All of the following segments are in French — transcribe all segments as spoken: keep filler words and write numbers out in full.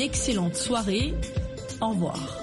excellente soirée. Au revoir.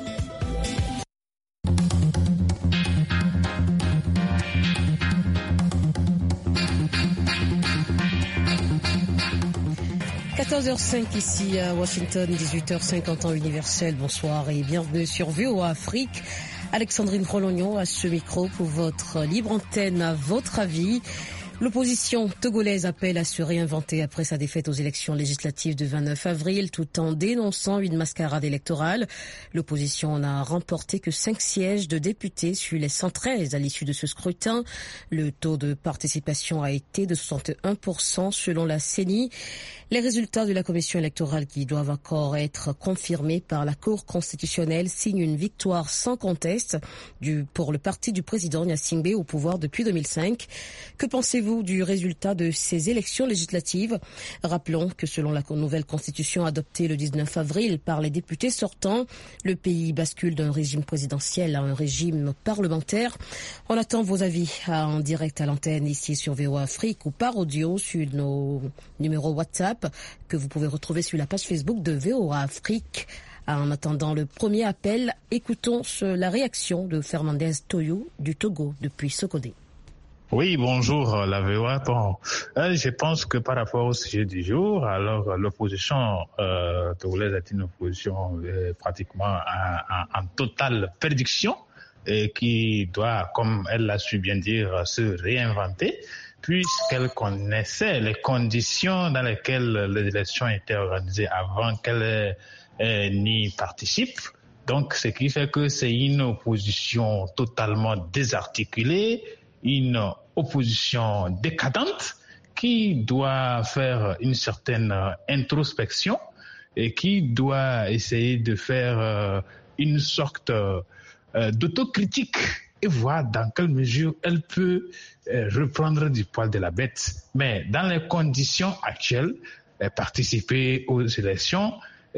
quatorze heures cinq ici à Washington, dix-huit heures cinquante en universel. Bonsoir et bienvenue sur V O A Afrique. Alexandrine Rolognon à ce micro pour votre libre antenne à votre avis. L'opposition togolaise appelle à se réinventer après sa défaite aux élections législatives du vingt-neuf avril, tout en dénonçant une mascarade électorale. L'opposition n'a remporté que cinq sièges de députés sur les cent treize à l'issue de ce scrutin. Le taux de participation a été de soixante et un pour cent selon la C E N I. Les résultats de la commission électorale qui doivent encore être confirmés par la Cour constitutionnelle signent une victoire sans conteste du, pour le parti du président Gnassingbé au pouvoir depuis deux mille cinq. Que pensez-vous du résultat de ces élections législatives? Rappelons que selon la nouvelle constitution adoptée le dix-neuf avril par les députés sortants, le pays bascule d'un régime présidentiel à un régime parlementaire. On attend vos avis en direct à l'antenne ici sur V O A Afrique ou par audio sur nos numéros WhatsApp que vous pouvez retrouver sur la page Facebook de V O A Afrique. En attendant le premier appel, écoutons la réaction de Fernandez Toyou du Togo depuis Sokodé. Oui, bonjour la V O A. Bon, euh, je pense que par rapport au sujet du jour, alors l'opposition euh, togolaise est une opposition euh, pratiquement en, en, en totale perdition et qui doit, comme elle l'a su bien dire, se réinventer, puisqu'elle connaissait les conditions dans lesquelles les élections étaient organisées avant qu'elle euh, n'y participe. Donc, ce qui fait que c'est une opposition totalement désarticulée, une opposition décadente qui doit faire une certaine introspection et qui doit essayer de faire une sorte d'autocritique et voir dans quelle mesure elle peut reprendre du poil de la bête. Mais dans les conditions actuelles, participer aux élections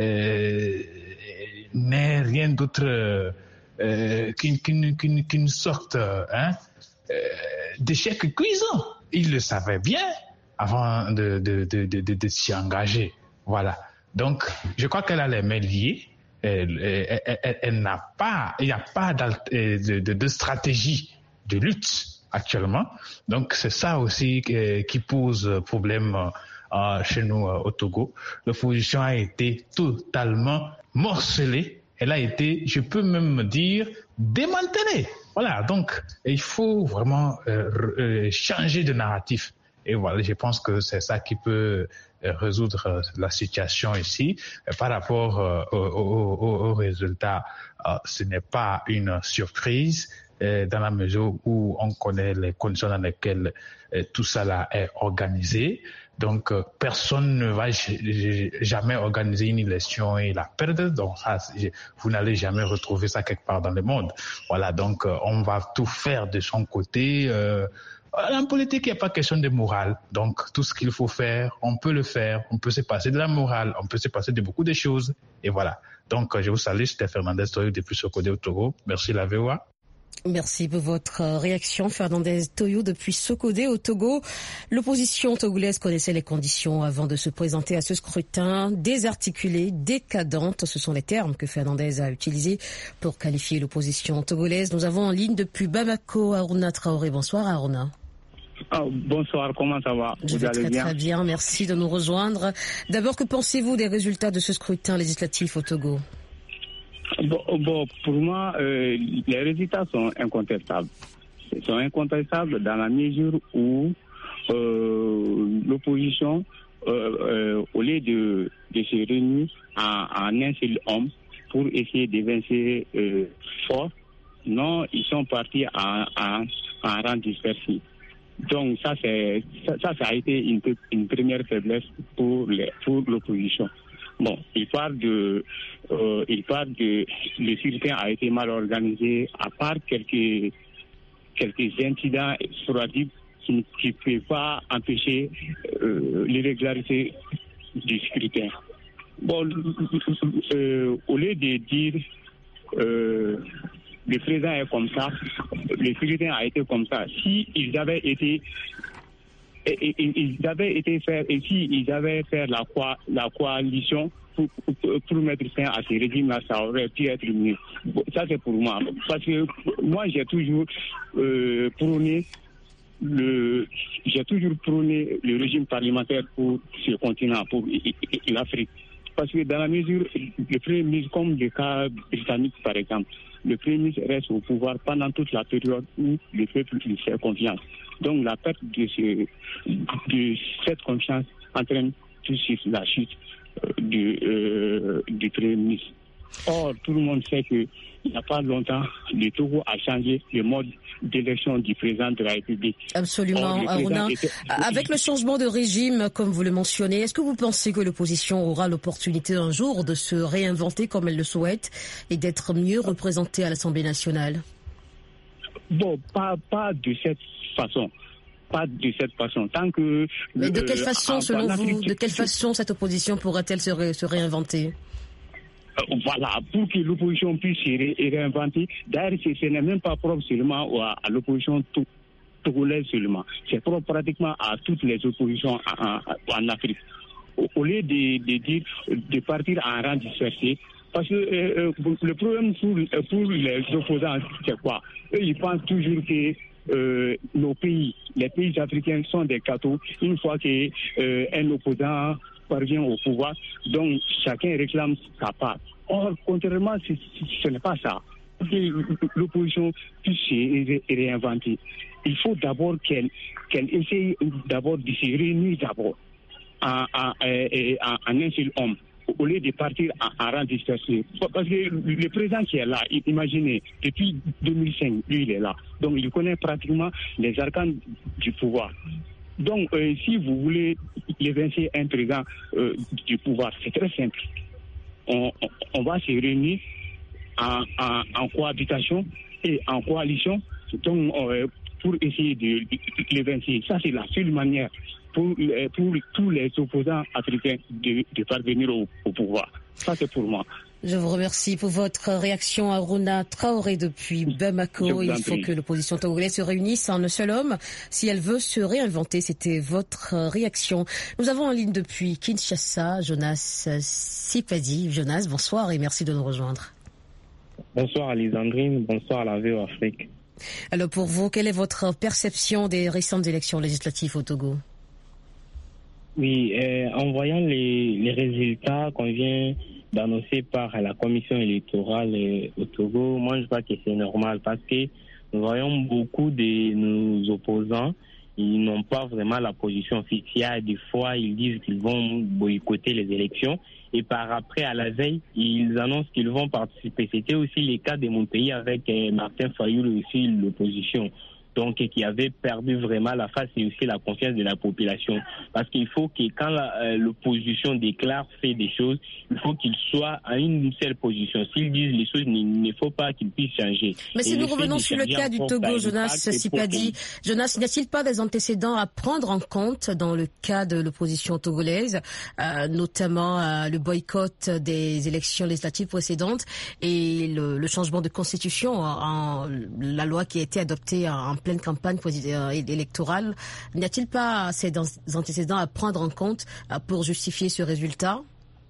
euh, n'est rien d'autre euh, qu'une, qu'une, qu'une, qu'une sorte hein, euh, d'échec cuisant. Il le savait bien avant de, de, de, de, de, de s'y engager. Voilà. Donc, je crois qu'elle a les mains liées. Elle, elle, elle, elle n'a pas, il n'y a pas de, de, de stratégie de lutte actuellement. Donc, c'est ça aussi qui, qui pose problème euh, chez nous euh, au Togo. L'opposition a été totalement morcelée. Elle a été, je peux même dire, démantelée. Voilà. Donc, il faut vraiment euh, euh, changer de narratif. Et voilà, je pense que c'est ça qui peut résoudre la situation ici. Par rapport au, au, au, au résultat, ce n'est pas une surprise dans la mesure où on connaît les conditions dans lesquelles tout ça là est organisé. Donc, personne ne va jamais organiser une élection et la perdre. Donc, ça, vous n'allez jamais retrouver ça quelque part dans le monde. Voilà, donc on va tout faire de son côté. Euh, En politique, il n'y a pas question de morale. Donc, tout ce qu'il faut faire, on peut le faire. On peut se passer de la morale. On peut se passer de beaucoup de choses. Et voilà. Donc, je vous salue. C'était Fernandez Toyo depuis Sokodé au Togo. Merci la V O A. Merci pour votre réaction, Fernandez Toyo depuis Sokodé au Togo. L'opposition togolaise connaissait les conditions avant de se présenter à ce scrutin. Désarticulée, décadente, ce sont les termes que Fernandez a utilisés pour qualifier l'opposition togolaise. Nous avons en ligne depuis Bamako Aruna Traoré. Bonsoir Aruna. Oh, bonsoir, comment ça va? Je Vous vais allez très bien? très bien, merci de nous rejoindre. D'abord, que pensez-vous des résultats de ce scrutin législatif au Togo? Bon, bon pour moi, euh, les résultats sont incontestables. Ils sont incontestables dans la mesure où euh, l'opposition, euh, euh, au lieu de, de se réunir en, en un seul homme pour essayer d'évincer euh, fort, non, ils sont partis en, en, en rang dispersé. Donc ça, c'est, ça, ça, ça a été une, une première faiblesse pour, les, pour l'opposition. Bon, il parle de, euh, il parle de, le scrutin a été mal organisé, à part quelques, quelques incidents sporadiques qui ne peuvent pas empêcher euh, l'irrégularité du scrutin. Bon, euh, au lieu de dire euh, le président est comme ça, le scrutin a été comme ça. Si ils avaient été et, et, ils avaient été faire, et si ils avaient fait la, la coalition pour, pour, pour mettre fin à ces régimes-là, ça aurait pu être mieux. Bon, ça, c'est pour moi. Parce que moi, j'ai toujours euh, prôné le, j'ai toujours prôné le régime parlementaire pour ce continent, pour l'Afrique. Parce que dans la mesure, le Premier ministre, comme le cas britannique par exemple, le Premier ministre reste au pouvoir pendant toute la période où le peuple lui fait confiance. Donc la perte de, ce, de cette confiance entraîne tout de suite la chute euh, du, euh, du Premier ministre. Or, tout le monde sait qu'il n'y a pas longtemps, le Togo a changé le mode d'élection du président de la République. Absolument, Aruna. Était... Avec le changement de régime, comme vous le mentionnez, est-ce que vous pensez que l'opposition aura l'opportunité un jour de se réinventer comme elle le souhaite et d'être mieux représentée à l'Assemblée nationale? Bon, pas, pas de cette façon. Pas de cette façon. Tant que. Mais de quelle façon, euh, selon vous, de quelle façon cette opposition pourrait-elle se, ré, se réinventer? Voilà, pour que l'opposition puisse se ré réinventer. D'ailleurs, ce n'est même pas propre seulement à, à l'opposition togolaise seulement. C'est propre pratiquement à toutes les oppositions en, en, en Afrique. Au, au lieu de, de dire de partir en rang dispersé, parce que euh, le problème pour, pour les opposants, c'est quoi? Eux, ils pensent toujours que euh, nos pays, les pays africains sont des gâteaux. Une fois qu'un euh, opposant parvient au pouvoir, donc chacun réclame sa part. Or, contrairement, ce, ce n'est pas ça. Pour que l'opposition puisse se réinventer, il faut d'abord qu'elle qu'elle essaye d'abord de se réunir d'abord en, en, en, en un seul homme, au lieu de partir en, en rang dispersé. Parce que le président qui est là, imaginez, depuis deux mille cinq, lui il est là. Donc il connaît pratiquement les arcanes du pouvoir. Donc, euh, si vous voulez évincer un président euh, du pouvoir, c'est très simple. On, on, on va se réunir en, en, en cohabitation et en coalition donc, euh, pour essayer de, de, de l'évincer. Ça, c'est la seule manière pour, pour tous les opposants africains de, de parvenir au, au pouvoir. Ça, c'est pour moi. Je vous remercie pour votre réaction, Aruna Traoré depuis Bamako. Il faut que l'opposition togolaise se réunisse en un seul homme si elle veut se réinventer. C'était votre réaction. Nous avons en ligne depuis Kinshasa Jonas Sipadi. Jonas, bonsoir et merci de nous rejoindre. Bonsoir Alexandrine, bonsoir à la V O Afrique. Alors pour vous, quelle est votre perception des récentes élections législatives au Togo? Oui, euh, en voyant les, les résultats qu'on vient d'annoncer par la commission électorale au Togo, moi je crois que c'est normal parce que nous voyons beaucoup de nos opposants, ils n'ont pas vraiment la position officielle. Des fois, ils disent qu'ils vont boycotter les élections et par après, à la veille, ils annoncent qu'ils vont participer. C'était aussi le cas de mon pays avec Martin Fayoul et aussi l'opposition. Donc, qui avait perdu vraiment la face et aussi la confiance de la population. Parce qu'il faut que quand la, euh, l'opposition déclare, fait des choses, il faut qu'il soit à une seule position. S'ils disent les choses, il ne faut pas qu'ils puissent changer. Mais si et nous revenons sur le cas du Togo, Jonas Sipadi, Jonas, n'y a-t-il pas des antécédents à prendre en compte dans le cas de l'opposition togolaise, euh, notamment euh, le boycott des élections législatives précédentes et le, le changement de constitution, en, la loi qui a été adoptée en pleine campagne électorale. N'y a-t-il pas ces antécédents à prendre en compte pour justifier ce résultat?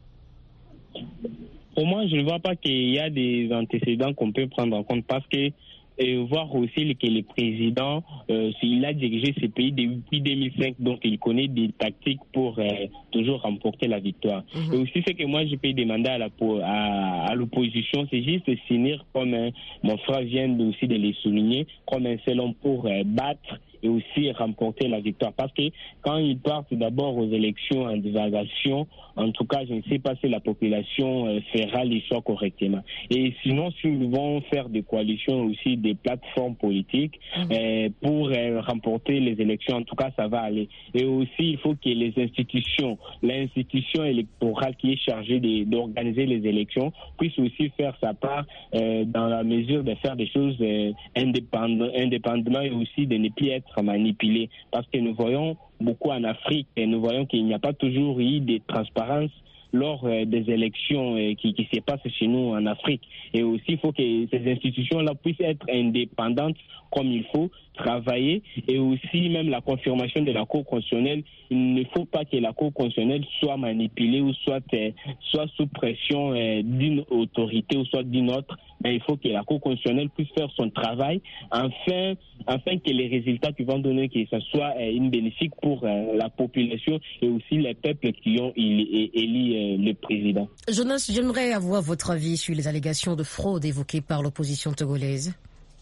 Pour moi, je ne vois pas qu'il y a des antécédents qu'on peut prendre en compte parce que et voir aussi que le président, euh, il a dirigé ce pays depuis deux mille cinq, donc il connaît des tactiques pour euh, toujours remporter la victoire. Mm-hmm. Et aussi, ce que moi, je peux demander à, la, à, à l'opposition, c'est juste de s'unir, comme euh, mon frère vient aussi de le souligner, comme un seul homme pour euh, battre et aussi remporter la victoire. Parce que quand ils partent d'abord aux élections en divagation, en tout cas, je ne sais pas si la population euh, fera les choix correctement. Et sinon, s'ils vont faire des coalitions aussi, des plateformes politiques mmh. euh, pour euh, remporter les élections, en tout cas, ça va aller. Et aussi, il faut que les institutions, l'institution électorale qui est chargée de, d'organiser les élections, puisse aussi faire sa part euh, dans la mesure de faire des choses euh, indépendamment, indépendamment et aussi de ne plus être manipulés, parce que nous voyons beaucoup en Afrique et nous voyons qu'il n'y a pas toujours eu de transparence lors euh, des élections euh, qui, qui se passent chez nous en Afrique. Et aussi, il faut que ces institutions-là puissent être indépendantes comme il faut, travailler, et aussi même la confirmation de la Cour constitutionnelle. Il ne faut pas que la Cour constitutionnelle soit manipulée ou soit, euh, soit sous pression euh, d'une autorité ou soit d'une autre. Mais il faut que la Cour constitutionnelle puisse faire son travail afin, afin que les résultats qui vont donner, que ce soit euh, une bénéfique pour euh, la population et aussi les peuples qui ont élu euh, le président. Jonas, j'aimerais avoir votre avis sur les allégations de fraude évoquées par l'opposition togolaise.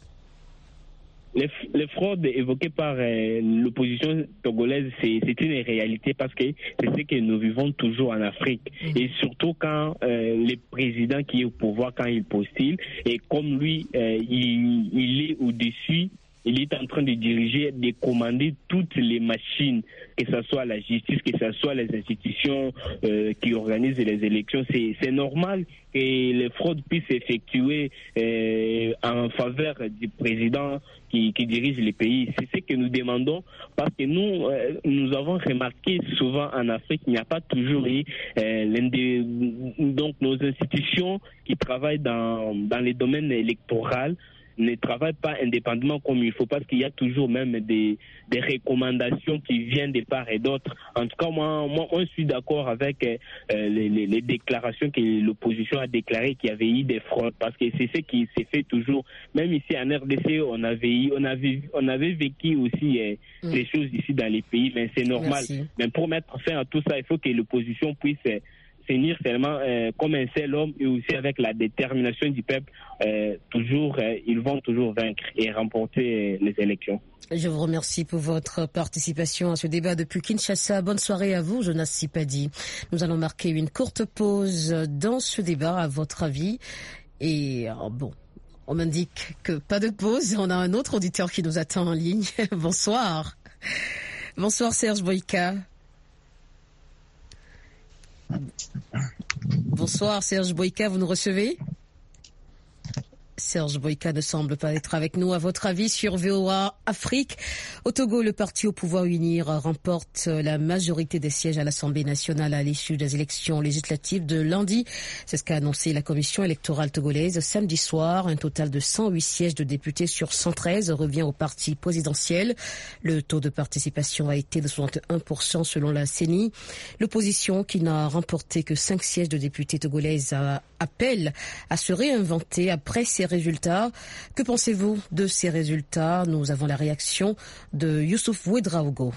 Les, les fraudes évoquées par euh, l'opposition togolaise, c'est, c'est une réalité parce que c'est ce que nous vivons toujours en Afrique. Mmh. Et surtout quand euh, le président qui est au pouvoir, quand il postule, et comme lui, euh, il, il est au-dessus, il est en train de diriger, de commander toutes les machines, que ce soit la justice, que ce soit les institutions euh, qui organisent les élections. C'est, c'est normal que les fraudes puissent s'effectuer euh, en faveur du président qui, qui dirige les pays. C'est ce que nous demandons parce que nous, euh, nous avons remarqué souvent en Afrique, il n'y a pas toujours eu euh, l'un des, donc nos institutions qui travaillent dans, dans les domaines électoraux ne travaillent pas indépendamment comme il faut, parce qu'il y a toujours même des, des recommandations qui viennent de part et d'autre. En tout cas, moi, moi, moi je suis d'accord avec euh, les, les, les déclarations que l'opposition a déclarées qu'il y avait eu des fraudes, parce que c'est ce qui s'est fait toujours. Même ici en R D C, on avait eu, on avait, on avait vécu aussi euh, mmh. des choses ici dans les pays, mais c'est normal. Merci. Mais pour mettre fin à tout ça, il faut que l'opposition puisse euh, tenir seulement euh, comme un seul homme, et aussi avec la détermination du peuple, euh, toujours, euh, ils vont toujours vaincre et remporter euh, les élections. Je vous remercie pour votre participation à ce débat depuis Kinshasa. Bonne soirée à vous, Jonas Sipadi. Nous allons marquer une courte pause dans ce débat, à votre avis. Et oh, bon, on m'indique que pas de pause. On a un autre auditeur qui nous attend en ligne. Bonsoir. Bonsoir Serge Boïka. Bonsoir Serge Boïka, vous nous recevez? Serge Boïka ne semble pas être avec nous. À votre avis sur V O A Afrique, au Togo, le parti au pouvoir Unir remporte la majorité des sièges à l'Assemblée nationale à l'issue des élections législatives de lundi. C'est ce qu'a annoncé la commission électorale togolaise samedi soir. Un total de cent huit sièges de députés sur cent treize revient au parti présidentiel. Le taux de participation a été de soixante et un pour cent selon la C E N I. L'opposition, qui n'a remporté que cinq sièges de députés togolaises, appelle à se réinventer après ces résultats. Que pensez-vous de ces résultats? Nous avons la réaction de Youssouf Ouedraogo.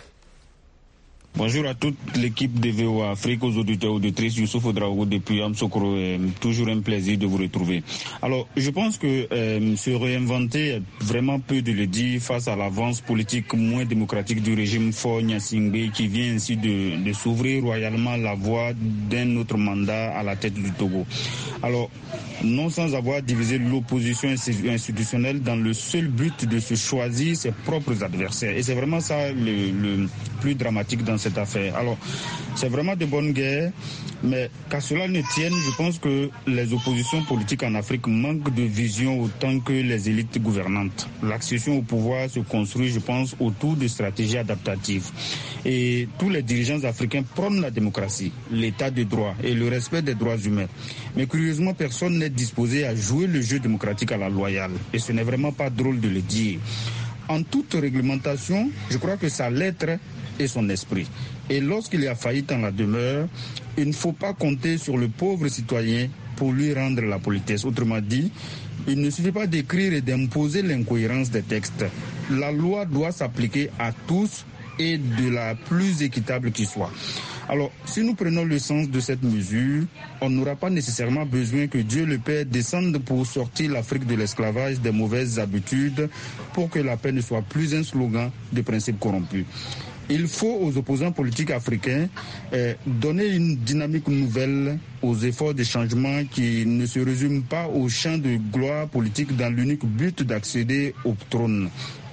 Bonjour à toute l'équipe de V O A Afrique, aux auditeurs et auditrices. Youssouf Ouedraogo depuis Amsokro, euh, toujours un plaisir de vous retrouver. Alors, je pense que euh, se réinventer, vraiment peu de le dire, face à l'avance politique moins démocratique du régime Faure Gnassingbé, qui vient ainsi de, de s'ouvrir royalement la voie d'un autre mandat à la tête du Togo. Alors, non sans avoir divisé l'opposition institutionnelle dans le seul but de se choisir ses propres adversaires. Et c'est vraiment ça le, le plus dramatique dans cette affaire. Alors, c'est vraiment de bonne guerre, mais qu'à cela ne tienne, je pense que les oppositions politiques en Afrique manquent de vision autant que les élites gouvernantes. L'accession au pouvoir se construit, je pense, autour de stratégies adaptatives. Et tous les dirigeants africains prônent la démocratie, l'état de droit et le respect des droits humains. Mais curieusement, personne n'est disposé à jouer le jeu démocratique à la loyale. Et ce n'est vraiment pas drôle de le dire. En toute réglementation, je crois que sa lettre et son esprit. Et lorsqu'il y a faillite en la demeure, il ne faut pas compter sur le pauvre citoyen pour lui rendre la politesse. Autrement dit, il ne suffit pas d'écrire et d'imposer l'incohérence des textes. La loi doit s'appliquer à tous et de la plus équitable qui soit. Alors, si nous prenons le sens de cette mesure, on n'aura pas nécessairement besoin que Dieu le Père descende pour sortir l'Afrique de l'esclavage des mauvaises habitudes, pour que la paix ne soit plus un slogan de principes corrompus. Il faut aux opposants politiques africains eh, donner une dynamique nouvelle aux efforts de changement qui ne se résument pas au champ de gloire politique dans l'unique but d'accéder au trône.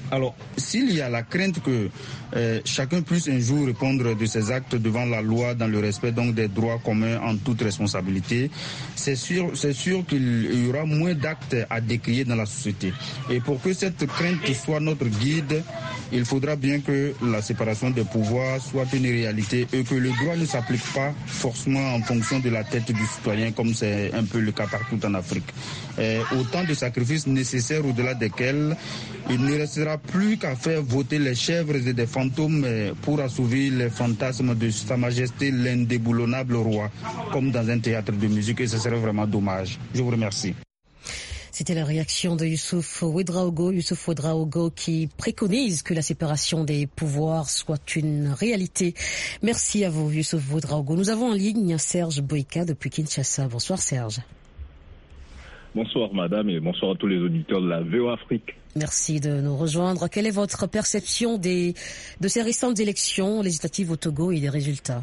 Alors, s'il y a la crainte que euh, chacun puisse un jour répondre de ses actes devant la loi dans le respect donc des droits communs en toute responsabilité, c'est sûr, c'est sûr qu'il y aura moins d'actes à décrier dans la société. Et pour que cette crainte soit notre guide, il faudra bien que la séparation des pouvoirs soit une réalité et que le droit ne s'applique pas forcément en fonction de la tête du citoyen, comme c'est un peu le cas partout en Afrique. Et autant de sacrifices nécessaires au-delà desquels il ne restera plus qu'à faire voter les chèvres et des fantômes pour assouvir les fantasmes de Sa Majesté l'indéboulonnable roi, comme dans un théâtre de musique, et ce serait vraiment dommage. Je vous remercie. C'était la réaction de Youssouf Ouedraogo, Youssouf Ouedraogo qui préconise que la séparation des pouvoirs soit une réalité. Merci à vous, Youssouf Ouedraogo. Nous avons en ligne Serge Boïka depuis Kinshasa. Bonsoir Serge. Bonsoir madame et bonsoir à tous les auditeurs de la V O Afrique. Merci de nous rejoindre. Quelle est votre perception des, de ces récentes élections législatives au Togo et des résultats?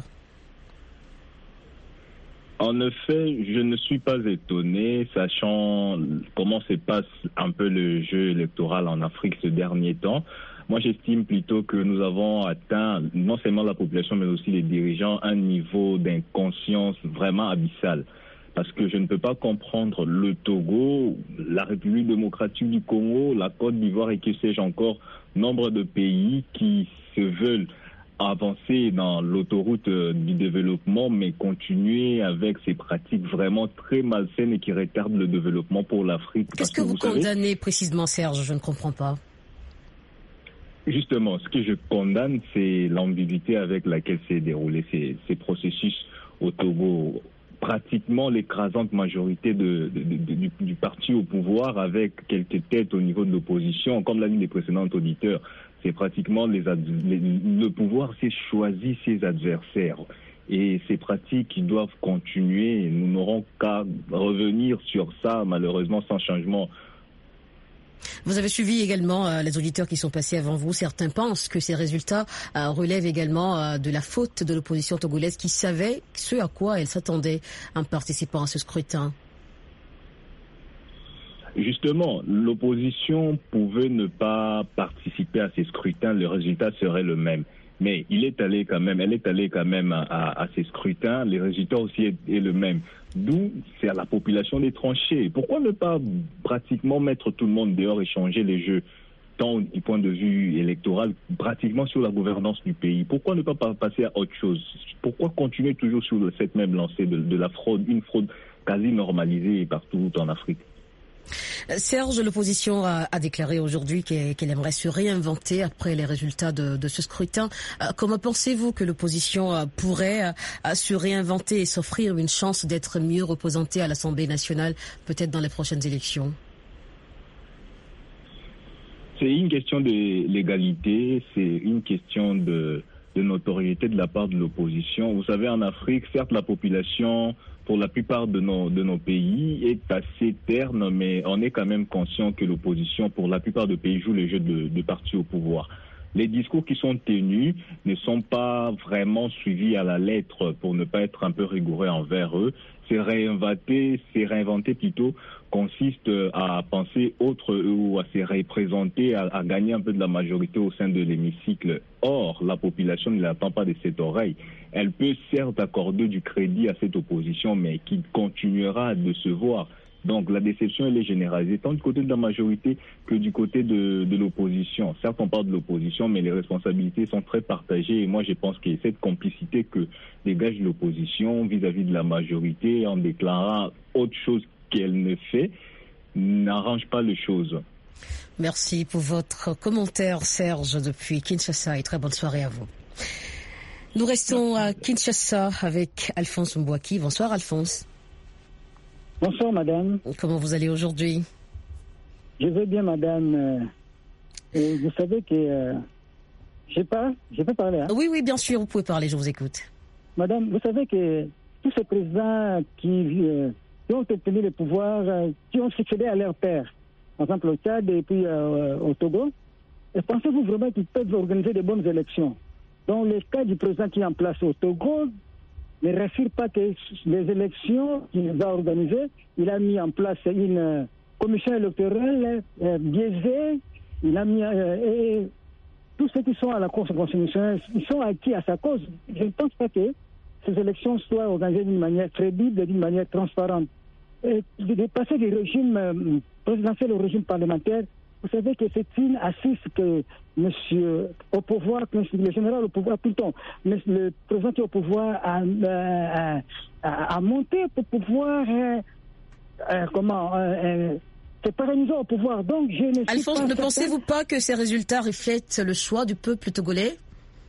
En effet, je ne suis pas étonné, sachant comment se passe un peu le jeu électoral en Afrique ces derniers temps. Moi, j'estime plutôt que nous avons atteint, non seulement la population, mais aussi les dirigeants, un niveau d'inconscience vraiment abyssal. Parce que je ne peux pas comprendre le Togo, la République démocratique du Congo, la Côte d'Ivoire et que sais-je encore, nombre de pays qui se veulent avancer dans l'autoroute du développement, mais continuer avec ces pratiques vraiment très malsaines et qui retardent le développement pour l'Afrique. Qu'est-ce que, que vous, vous condamnez savez, précisément, Serge? Je ne comprends pas. Justement, ce que je condamne, c'est l'ambiguïté avec laquelle s'est déroulé ces, ces processus au Togo. Pratiquement l'écrasante majorité de, de, de, de, du, du parti au pouvoir, avec quelques têtes au niveau de l'opposition, comme l'a dit les précédents auditeurs, c'est pratiquement les, les, le pouvoir s'est choisi ses adversaires. Et ces pratiques qui doivent continuer, nous n'aurons qu'à revenir sur ça, malheureusement sans changement. Vous avez suivi également euh, les auditeurs qui sont passés avant vous. Certains pensent que ces résultats euh, relèvent également euh, de la faute de l'opposition togolaise qui savait ce à quoi elle s'attendait en participant à ce scrutin. Justement, l'opposition pouvait ne pas participer à ces scrutins, le résultat serait le même. Mais il est allé quand même, elle est allée quand même à, à, à ces scrutins, les résultats aussi est, est le même. D'où c'est à la population des tranchées. Pourquoi ne pas pratiquement mettre tout le monde dehors et changer les jeux, tant du point de vue électoral, pratiquement sur la gouvernance du pays? Pourquoi ne pas passer à autre chose? Pourquoi continuer toujours sur cette même lancée de, de la fraude, une fraude quasi normalisée partout en Afrique? Serge, l'opposition a, a déclaré aujourd'hui qu'elle, qu'elle aimerait se réinventer après les résultats de, de ce scrutin. Euh, comment pensez-vous que l'opposition euh, pourrait euh, se réinventer et s'offrir une chance d'être mieux représentée à l'Assemblée nationale, peut-être dans les prochaines élections? C'est une question de l'égalité, c'est une question de, de notoriété de la part de l'opposition. Vous savez, en Afrique, certes, la population, pour la plupart de nos, de nos pays, est assez terne, mais on est quand même conscient que l'opposition, pour la plupart des pays, joue le jeu de, de parti au pouvoir. Les discours qui sont tenus ne sont pas vraiment suivis à la lettre, pour ne pas être un peu rigoureux envers eux. C'est réinventer, c'est réinventer plutôt, consiste à penser autre ou à se représenter, à, à gagner un peu de la majorité au sein de l'hémicycle. Or, la population ne l'attend pas de cette oreille. Elle peut certes accorder du crédit à cette opposition, mais qui continuera à décevoir. Donc la déception, elle est généralisée tant du côté de la majorité que du côté de, de l'opposition. Certes, on parle de l'opposition, mais les responsabilités sont très partagées. Et moi, je pense que cette complicité que dégage l'opposition vis-à-vis de la majorité en déclarant autre chose qu'elle ne fait n'arrange pas les choses. Merci pour votre commentaire, Serge, depuis Kinshasa, et très bonne soirée à vous. Nous restons à Kinshasa avec Alphonse Mbouaki. Bonsoir, Alphonse. Bonsoir, madame. Comment vous allez aujourd'hui? Je vais bien, madame. Et vous savez que... Euh, je parle, je peux parler, hein? Oui, oui, bien sûr, vous pouvez parler, je vous écoute. Madame, vous savez que tous ces présidents qui, euh, qui ont obtenu le pouvoir, euh, qui ont succédé à leur père, par exemple au Tchad et puis euh, au Togo, et pensez-vous vraiment qu'ils peuvent organiser de bonnes élections? Dans le cas du président qui est en place au Togo, ne rassure pas que les élections qu'il va organiser, il a mis en place une commission électorale euh, biaisée il a mis... Euh, et tous ceux qui sont à la Cour constitutionnelle, ils sont acquis à sa cause. Je ne pense pas que ces élections soient organisées d'une manière crédible et d'une manière transparente. Et de passer du régime euh, présidentiel au régime parlementaire, vous savez que c'est une assise que monsieur au pouvoir, le général au pouvoir, plutôt, mais le président qui est au pouvoir a, a, a, a monté pour pouvoir euh, euh, comment euh, euh, se pérenniser au pouvoir. Donc, je ne Alphonse, pas ne certain... pensez-vous pas que ces résultats reflètent le choix du peuple togolais?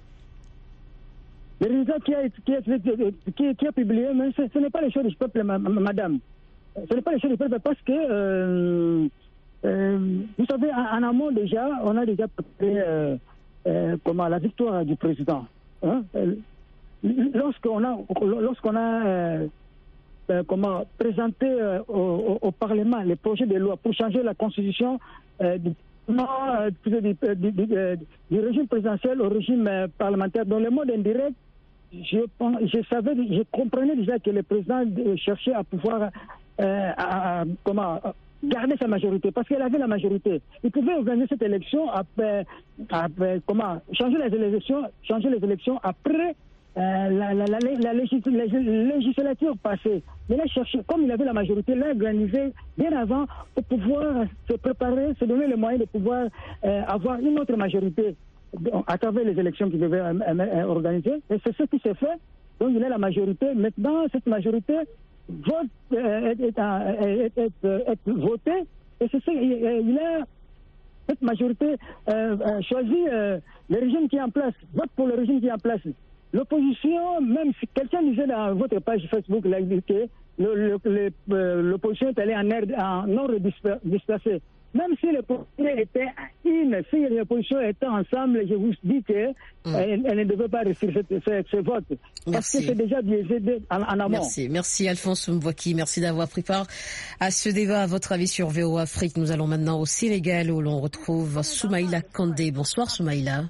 Les résultats qui a, qui a, qui, qui a publié, mais ce, ce n'est pas les choix du peuple, ma, ma, madame. Ce n'est pas les choix du peuple parce que, euh, euh, vous savez, en, en amont déjà, on a déjà préparé euh, euh, comment, la victoire du président. Hein? Lorsqu'on a, lorsqu'on a euh, euh, comment, présenté euh, au, au Parlement les projets de loi pour changer la constitution euh, du, euh, du, du, du, du régime présidentiel au régime euh, parlementaire, dans le mode indirect, je, je savais, je comprenais déjà que le président cherchait à pouvoir euh, à, à, comment, garder sa majorité, parce qu'elle avait la majorité. Il pouvait organiser cette élection après, après comment, changer les élections, changer les élections après euh, la, la, la, la, légis, la législature passée. Mais là, chercher, comme il avait la majorité, l'a organisé bien avant pour pouvoir se préparer, se donner les moyens de pouvoir euh, avoir une autre majorité à travers les élections qu'il devait euh, organiser. Et c'est ce qui s'est fait. Donc il a la majorité. Maintenant, cette majorité vote, euh, est, est, est, est, est votée. Et c'est ça, il, il a, cette majorité euh, euh, choisi euh, le régime qui est en place, vote pour le régime qui est en place. L'opposition, même si quelqu'un disait dans votre page Facebook, là, que l'opposition est allée en, air, en ordre dispersé. Même si l'opposition était une, si l'opposition était ensemble, je vous dis qu'elle mm. elle, elle ne devait pas réussir ce, ce, ce vote. Merci. Parce que c'est déjà biaisé en, en amont. Merci. Merci Alphonse Mvoki. Merci d'avoir pris part à ce débat. À votre avis sur V O Afrique, nous allons maintenant au Sénégal où l'on retrouve Soumaïla Kandé. Bonsoir Soumaïla.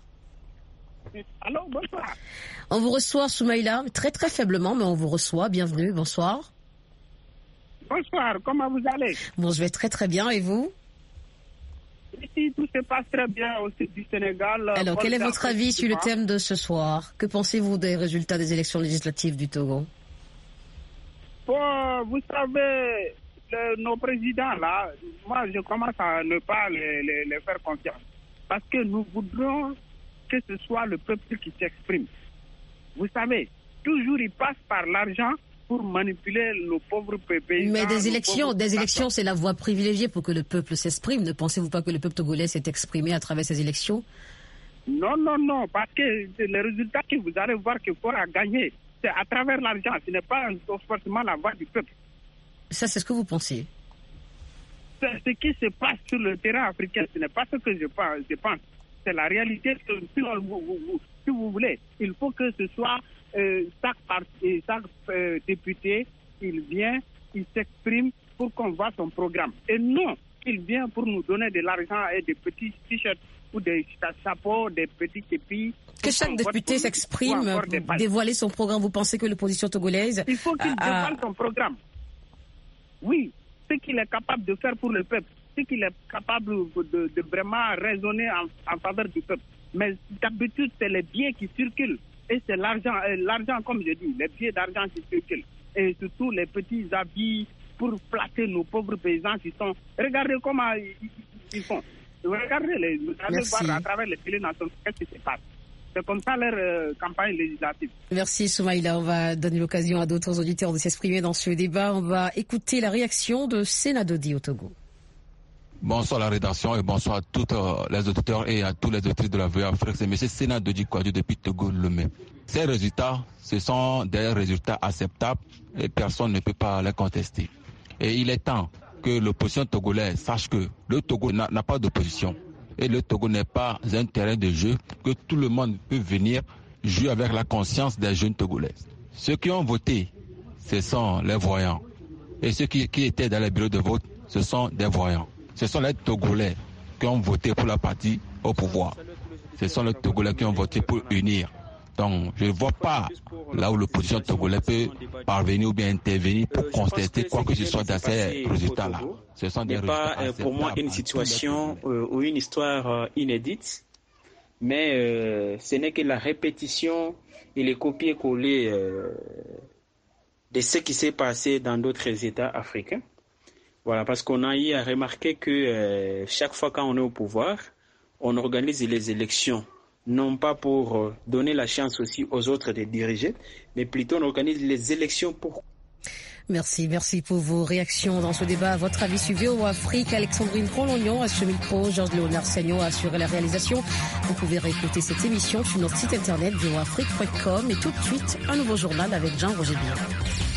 Allô, bonsoir. On vous reçoit Soumaïla, très très faiblement, mais on vous reçoit. Bienvenue, bonsoir. Bonsoir, comment vous allez? Bon, je vais très très bien, et vous? Ici, tout se passe très bien au sud du Sénégal. Alors, quel est votre avis sur le thème de ce soir? Que pensez-vous des résultats des élections législatives du Togo? Bon, vous savez, le, nos présidents, là, moi, je commence à ne pas les, les, les faire confiance. Parce que nous voudrons que ce soit le peuple qui s'exprime. Vous savez, toujours ils passent par l'argent pour manipuler nos pauvres paysans. Mais des élections, des élections, c'est la voie privilégiée pour que le peuple s'exprime. Ne pensez-vous pas que le peuple togolais s'est exprimé à travers ces élections? Non, non, non, parce que le résultat que vous allez voir qu'il faudra gagner, c'est à travers l'argent. Ce n'est pas forcément la voix du peuple. Ça, c'est ce que vous pensez? C'est ce qui se passe sur le terrain africain. Ce n'est pas ce que je pense. Je pense. C'est la réalité. Si, on, vous, vous, si vous voulez, il faut que ce soit euh, chaque, parti, chaque euh, député, il vient, il s'exprime pour qu'on voit son programme. Et non, il vient pour nous donner de l'argent et des petits t-shirts ou des chapeaux, des petits képis. Que chaque député s'exprime, dévoiler son programme. Vous pensez que l'opposition togolaise... Il faut qu'il a... dévoile son programme. Oui, ce qu'il est capable de faire pour le peuple. Qu'il est capable de, de vraiment raisonner en, en faveur du peuple. Mais d'habitude, c'est les billets qui circulent. Et c'est l'argent, l'argent, comme je dis, les billets d'argent qui circulent. Et surtout les petits habits pour flatter nos pauvres paysans qui sont... Regardez comment ils, ils font. Regardez-les, vous allez voir à travers les télé nationales qu'est-ce qui se passe. C'est comme ça leur euh, campagne législative. Merci Soumaïla. On va donner l'occasion à d'autres auditeurs de s'exprimer dans ce débat. On va écouter la réaction de Sénadodi au Togo. Bonsoir à la rédaction et bonsoir à toutes les auditeurs et à tous les auditrices de la V O Afrique. C'est M. Sénadodi Kouadio depuis Togo-Lomé. Ces résultats, ce sont des résultats acceptables et personne ne peut pas les contester. Et il est temps que l'opposition togolaise sache que le Togo n'a, n'a pas d'opposition. Et le Togo n'est pas un terrain de jeu que tout le monde peut venir jouer avec la conscience des jeunes Togolais. Ceux qui ont voté, ce sont les voyants. Et ceux qui, qui étaient dans les bureaux de vote, ce sont des voyants. Ce sont les Togolais qui ont voté pour la partie au pouvoir. Ce sont les Togolais qui ont voté pour unir Donc, je ne vois pas là où l'opposition togolaise peut parvenir ou bien intervenir pour euh, contester quoi que ce soit dans ces résultats-là. Ce sont des résultats pas pour moi une situation euh, ou une histoire euh, inédite, mais euh, ce n'est que la répétition et les copier-coller euh, de ce qui s'est passé dans d'autres États africains. Voilà, parce qu'on a eu à remarquer que euh, chaque fois qu'on est au pouvoir, on organise les élections, non pas pour euh, donner la chance aussi aux autres de diriger, mais plutôt on organise les élections pour... Merci, merci pour vos réactions dans ce débat. À votre avis, suivez au Afrique. Alexandrine Rolognon à ce micro, Georges-Léonard Sagnon a assuré la réalisation. Vous pouvez réécouter cette émission sur notre site internet v o afrique point com et tout de suite, un nouveau journal avec Jean-Roger Bion.